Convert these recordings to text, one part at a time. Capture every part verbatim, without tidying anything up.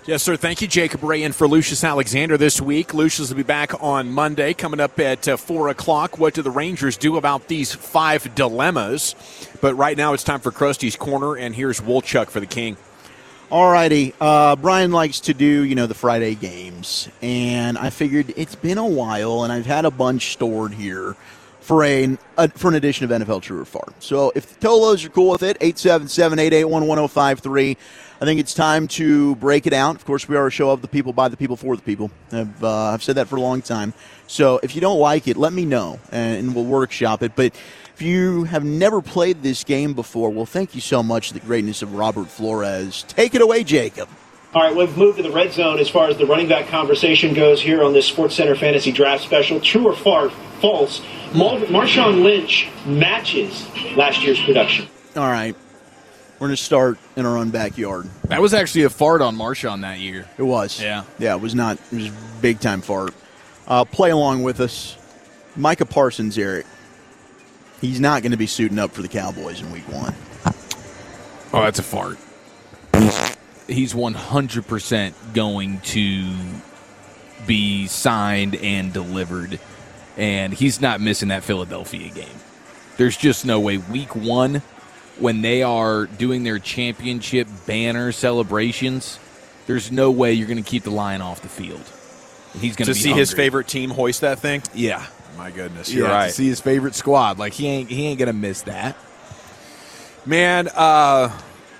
Yes, sir. Thank you, Jacob Ray, in for Lucius Alexander this week. Lucius will be back on Monday, coming up at uh, four o'clock. What do the Rangers do about these five dilemmas? But right now it's time for Krusty's Corner, and here's Wolchuk for the King. All righty. Uh, Brian likes to do, you know, the Friday games, and I figured it's been a while, and I've had a bunch stored here for a, a for an edition of N F L True or Fart. So if the Tolos are cool with it, eight seven seven, eight eight one, one oh five three. I think it's time to break it out. Of course, we are a show of the people, by the people, for the people. I've, uh, I've said that for a long time. So if you don't like it, let me know, and we'll workshop it. But if you have never played this game before, well, thank you so much for the greatness of Robert Flores. Take it away, Jacob. All right, we've moved to the red zone as far as the running back conversation goes here on this SportsCenter Fantasy Draft Special. True or far, false? Mar- Marshawn Lynch matches last year's production. All right. We're going to start in our own backyard. That was actually a fart on Marshawn that year. It was. Yeah. Yeah, it was not. It was a big-time fart. Uh, play along with us. Micah Parsons, Eric. He's not going to be suiting up for the Cowboys in week one. Oh, that's a fart. He's one hundred percent going to be signed and delivered, and he's not missing that Philadelphia game. There's just no way. Week one, when they are doing their championship banner celebrations, there's no way you're going to keep the Lion off the field. He's going to to be see hungry. his favorite team hoist that thing. Yeah, My goodness, you're yeah, right. to see his favorite squad, like he ain't he ain't going to miss that. Man, uh,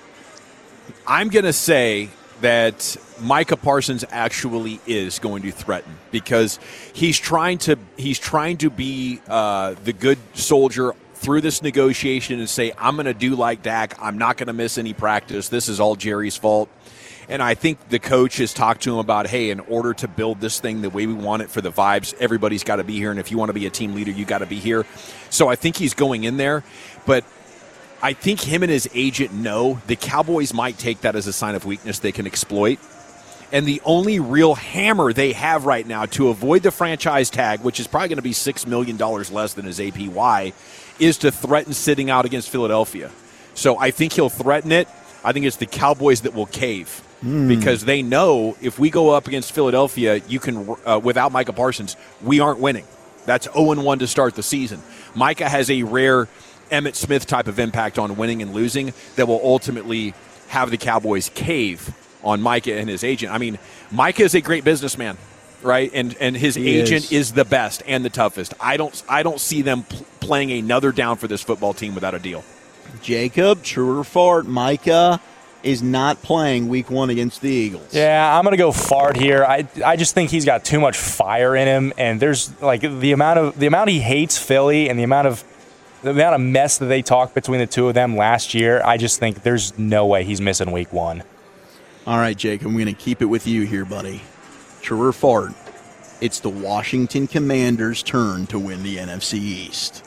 I'm going to say that Micah Parsons actually is going to threaten because he's trying to he's trying to be uh, the good soldier through this negotiation and say, I'm going to do like Dak. I'm not going to miss any practice. This is all Jerry's fault. And I think the coach has talked to him about, hey, in order to build this thing the way we want it for the vibes, everybody's got to be here. And if you want to be a team leader, you got to be here. So I think he's going in there. But I think him and his agent know the Cowboys might take that as a sign of weakness they can exploit. And the only real hammer they have right now to avoid the franchise tag, which is probably going to be six million dollars less than his A P Y, is to threaten sitting out against Philadelphia. So I think he'll threaten it. I think it's the Cowboys that will cave mm. because they know if we go up against Philadelphia, you can uh, without Micah Parsons, we aren't winning. That's oh and one to start the season. Micah has a rare Emmitt Smith type of impact on winning and losing that will ultimately have the Cowboys cave on Micah and his agent. I mean, Micah is a great businessman, right? And and his he agent is. is the best and the toughest. I don't I don't see them pl- playing another down for this football team without a deal. Jacob, true or fart, Micah is not playing week one against the Eagles. Yeah, I'm going to go fart here. I I just think he's got too much fire in him, and there's like the amount of the amount he hates Philly and the amount of the amount of mess that they talked between the two of them last year. I just think there's no way he's missing week one. All right, Jacob, I'm going to keep it with you here, buddy. True or fart, it's the Washington Commanders' turn to win the N F C East.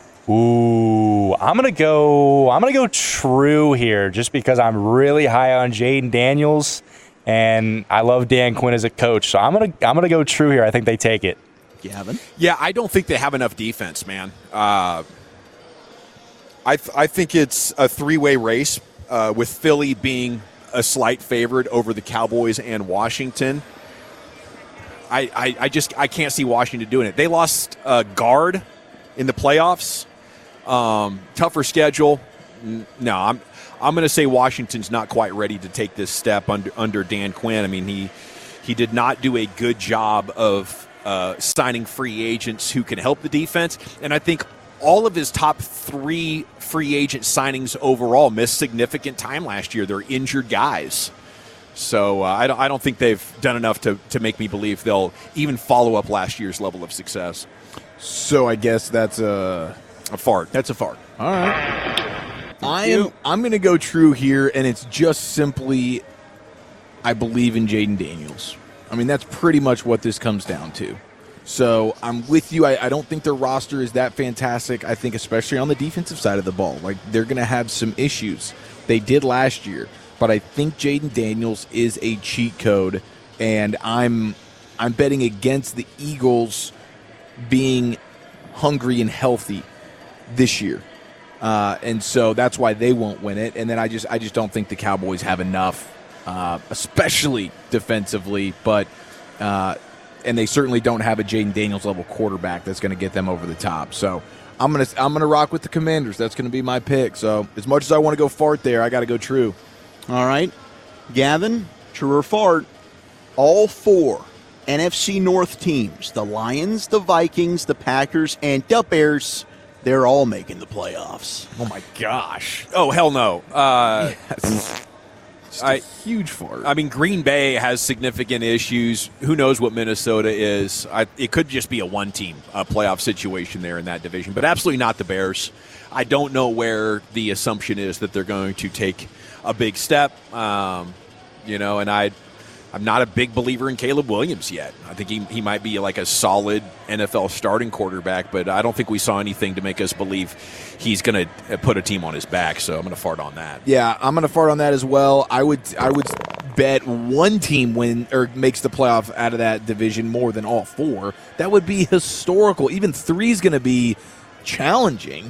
Ooh, I'm gonna go. I'm gonna go true here, just because I'm really high on Jaden Daniels, and I love Dan Quinn as a coach. So I'm gonna. I'm gonna go true here. I think they take it. Gavin? Yeah, I don't think they have enough defense, man. Uh, I th- I think it's a three-way race uh, with Philly being a slight favorite over the Cowboys and Washington. I, I, I just I can't see Washington doing it. They lost a guard in the playoffs. Um, tougher schedule. No, I'm I'm going to say Washington's not quite ready to take this step under under Dan Quinn. I mean, he he did not do a good job of uh, signing free agents who can help the defense, and I think all of his top three free agent signings overall missed significant time last year. They're injured guys. So uh, I, don't, I don't think they've done enough to, to make me believe they'll even follow up last year's level of success. So I guess that's a a fart. That's a fart. All right. I am. I'm going to go true here, and it's just simply I believe in Jaden Daniels. I mean, that's pretty much what this comes down to. So I'm with you. I, I don't think their roster is that fantastic. I think especially on the defensive side of the ball, like they're going to have some issues. They did last year, but I think Jaden Daniels is a cheat code, and I'm I'm betting against the Eagles being hungry and healthy this year. Uh, and so that's why they won't win it. And then I just I just don't think the Cowboys have enough uh, especially defensively. But uh, and they certainly don't have a Jaden Daniels level quarterback that's going to get them over the top. So I'm gonna I'm gonna rock with the Commanders. That's going to be my pick. So as much as I want to go fart there, I got to go true. All right, Gavin, true or fart? All four N F C North teams, the Lions, the Vikings, the Packers, and the Bears, they're all making the playoffs. Oh, my gosh. Oh, hell no. Uh, Yes. Just a I- huge fart. I mean, Green Bay has significant issues. Who knows what Minnesota is? I, it could just be a one-team uh, playoff situation there in that division, but absolutely not the Bears. I don't know where the assumption is that they're going to take a big step. Um, you know, and I, I'm not a big believer in Caleb Williams yet. I think he, he might be like a solid N F L starting quarterback, but I don't think we saw anything to make us believe he's going to put a team on his back, so I'm going to fart on that. Yeah, I'm going to fart on that as well. I would I would bet one team win or makes the playoff out of that division more than all four. That would be historical. Even three is going to be challenging.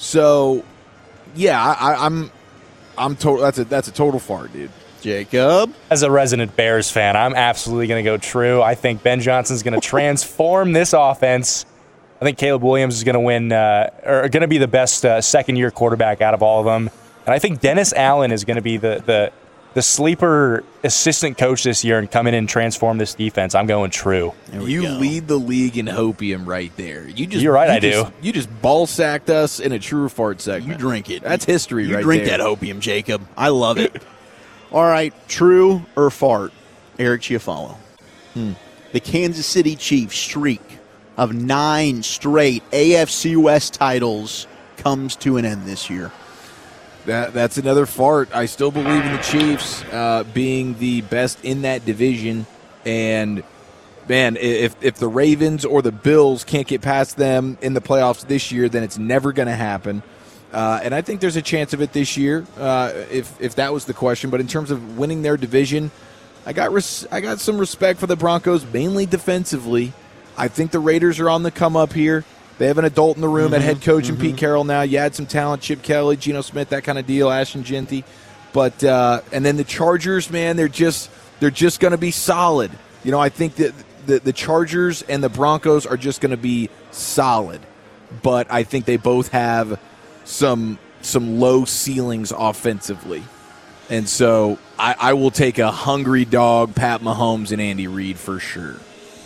So, yeah, I, I'm I'm total. That's a that's a total fart, dude. Jacob? As a resident Bears fan, I'm absolutely going to go true. I think Ben Johnson's going to transform this offense. I think Caleb Williams is going to win, uh, or going to be the best uh, second-year quarterback out of all of them. And I think Dennis Allen is going to be the, the the sleeper assistant coach this year and come in and transform this defense. I'm going true. There we You go. lead the league in hopium right there. You just You're right, you I do. just- You just ball sacked us in a true fart segment. You drink it. That's history you right drink there. that opium, Jacob. I love it. All right, true or fart? Eric Chiafalo. Hmm. The Kansas City Chiefs streak of nine straight A F C West titles comes to an end this year. That that's another fart. I still believe in the Chiefs uh, being the best in that division, and man, if if the Ravens or the Bills can't get past them in the playoffs this year, then it's never going to happen. Uh, and I think there's a chance of it this year, uh, if if that was the question. But in terms of winning their division, I got res- I got some respect for the Broncos, mainly defensively. I think the Raiders are on the come up here. They have an adult in the room Mm-hmm, at head coach and Pete Carroll now. You add some talent, Chip Kelly, Geno Smith, that kind of deal, Ashton Genty. But uh, and then the Chargers, man, they're just they're just going to be solid. You know, I think that the, the Chargers and the Broncos are just going to be solid. But I think they both have some some low ceilings offensively. And so I, I will take a hungry dog, Pat Mahomes and Andy Reid for sure.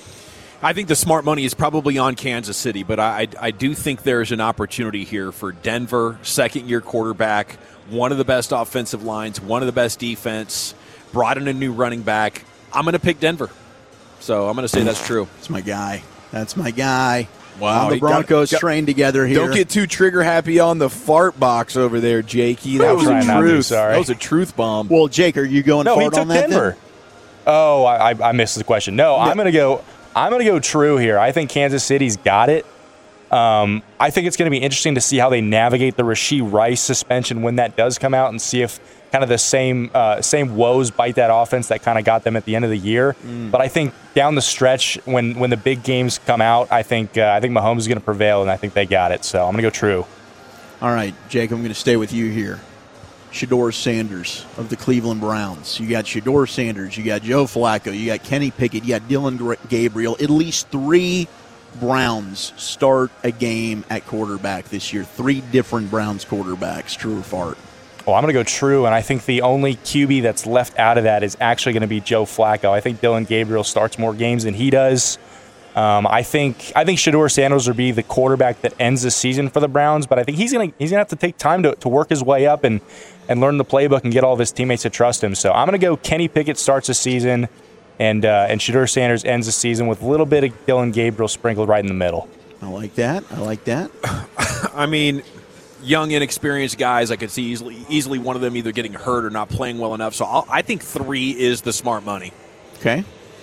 I think the smart money is probably on Kansas City, but I, I do think there's an opportunity here for Denver, second-year quarterback, one of the best offensive lines, one of the best defense, brought in a new running back. I'm going to pick Denver. So I'm going to say that's true. That's my guy. That's my guy. Wow, On the you got- Broncos got- train together here. Don't get too trigger happy on the fart box over there, Jakey. That was Try a not to, truth. sorry. That was a truth bomb. Well, Jake, are you going No, he fart took on that Denver. then? Oh, I, I missed the question. No, I'm going to go. I'm going to go true here. I think Kansas City's got it. Um, I think it's going to be interesting to see how they navigate the Rashee Rice suspension when that does come out, and see if kind of the same uh, same woes bite that offense that kind of got them at the end of the year. Mm. But I think down the stretch, when when the big games come out, I think uh, I think Mahomes is going to prevail, and I think they got it. So I'm going to go true. All right, Jake, I'm going to stay with you here. Shedeur Sanders of the Cleveland Browns. You got Shedeur Sanders. You got Joe Flacco. You got Kenny Pickett. You got Dylan Gra- Gabriel. At least three Browns start a game at quarterback this year. Three different Browns quarterbacks. True or fart? Well, I'm going to go true, and I think the only Q B that's left out of that is actually going to be Joe Flacco. I think Dylan Gabriel starts more games than he does. Um, I think I think Shedeur Sanders will be the quarterback that ends the season for the Browns, but I think he's going to he's going to have to take time to, to work his way up and, and learn the playbook and get all of his teammates to trust him. So I'm going to go Kenny Pickett starts the season, and uh, and Shedeur Sanders ends the season with a little bit of Dylan Gabriel sprinkled right in the middle. I like that. I like that. I mean, young, inexperienced guys, I could see easily easily one of them either getting hurt or not playing well enough. So I'll, I think three is the smart money. Okay.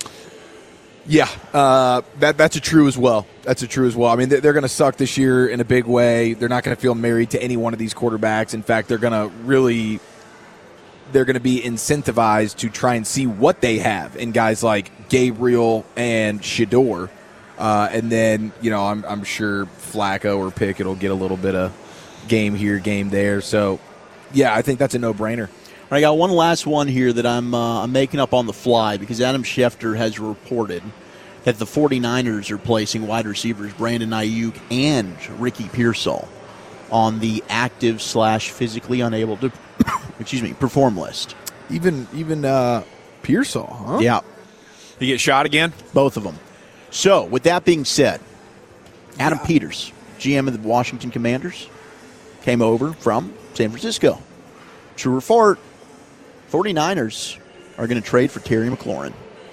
Yeah, uh, that that's a true as well. That's a true as well. I mean, they're, they're going to suck this year in a big way. They're not going to feel married to any one of these quarterbacks. In fact, they're going to really, they're going to be incentivized to try and see what they have in guys like Gabriel and Shedeur. Uh, and then, you know, I'm, I'm sure Flacco or Pickett will get a little bit of game here, game there. So, yeah, I think that's a no-brainer. I got one last one here that I'm, uh, I'm making up on the fly because Adam Schefter has reported that the 49ers are placing wide receivers Brandon Ayuk and Ricky Pearsall on the active slash physically unable to excuse me perform list. Even even uh, Pearsall, huh? Yeah. He get shot again? Both of them. So, with that being said, Adam yeah. Peters, G M of the Washington Commanders, came over from San Francisco. True or fart, 49ers are going to trade for Terry McLaurin.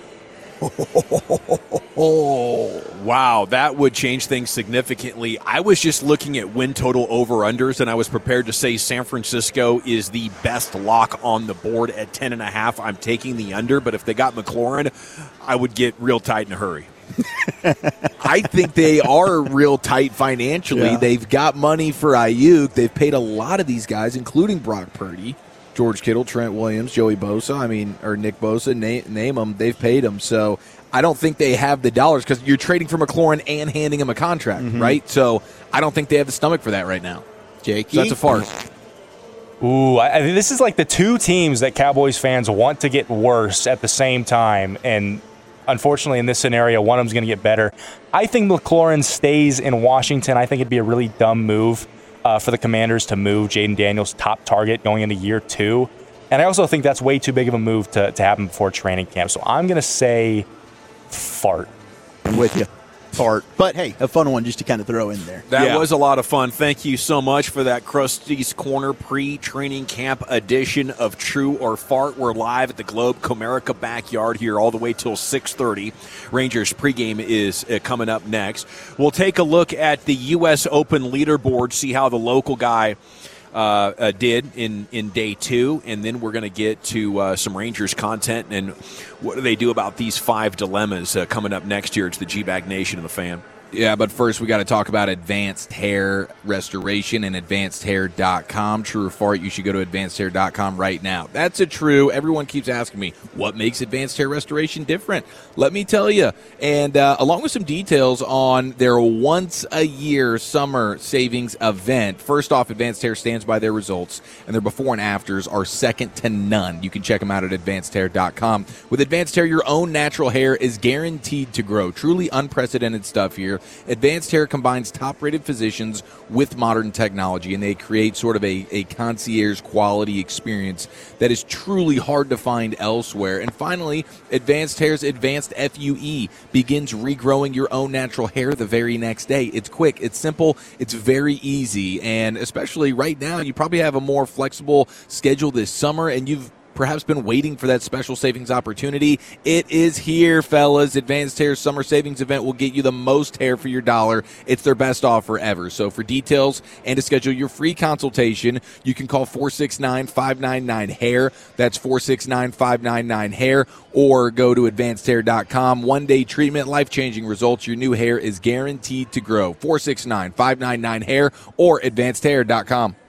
Oh, wow. That would change things significantly. I was just looking at win total over-unders, and I was prepared to say San Francisco is the best lock on the board at ten and a half. I'm taking the under, but if they got McLaurin, I would get real tight in a hurry. I think they are real tight financially. Yeah. They've got money for Ayuk. They've paid a lot of these guys, including Brock Purdy, George Kittle, Trent Williams, Joey Bosa, I mean, or Nick Bosa, name, name them. They've paid them. So I don't think they have the dollars because you're trading for McLaurin and handing him a contract, mm-hmm. right? So I don't think they have the stomach for that right now. Jakey? So that's a farce. Ooh, I, I think this is like the two teams that Cowboys fans want to get worse at the same time, and unfortunately, in this scenario, one of them's going to get better. I think McLaurin stays in Washington. I think it'd be a really dumb move uh, for the Commanders to move Jaden Daniels' top target going into year two. And I also think that's way too big of a move to, to happen before training camp. So I'm going to say fart. I'm with you. Fart. But, hey, a fun one just to kind of throw in there. That yeah. was a lot of fun. Thank you so much for that Krusty's Corner pre-training camp edition of True or Fart. We're live at the Globe Comerica backyard here all the way till six thirty. Rangers pregame is uh, coming up next. We'll take a look at the U S Open leaderboard, see how the local guy Uh, uh, did in, in day two, and then we're going to get to uh, some Rangers content and what do they do about these five dilemmas uh, coming up next year. It's the G-Bag Nation and the Fan. Yeah, but first we got to talk about Advanced Hair Restoration and advanced hair dot com. True or fart, you should go to advanced hair dot com right now. That's a true. Everyone keeps asking me, what makes Advanced Hair Restoration different? Let me tell you. And uh, along with some details on their once-a-year summer savings event. First off, Advanced Hair stands by their results, and their before and afters are second to none. You can check them out at advanced hair dot com. With Advanced Hair, your own natural hair is guaranteed to grow. Truly unprecedented stuff here. Advanced Hair combines top-rated physicians with modern technology, and they create sort of a, a concierge quality experience that is truly hard to find elsewhere. And finally, Advanced Hair's Advanced F U E begins regrowing your own natural hair the very next day. It's quick, it's simple, it's very easy, and especially right now, you probably have a more flexible schedule this summer, and you've perhaps been waiting for that special savings opportunity. It is here, fellas. Advanced Hair Summer Savings Event will get you the most hair for your dollar. It's their best offer ever. So for details and to schedule your free consultation, you can call four six nine, five nine nine, hair. That's four six nine, five nine nine, hair. Or go to advanced hair dot com. One-day treatment, life-changing results. Your new hair is guaranteed to grow. four six nine, five nine nine, hair or advanced hair dot com.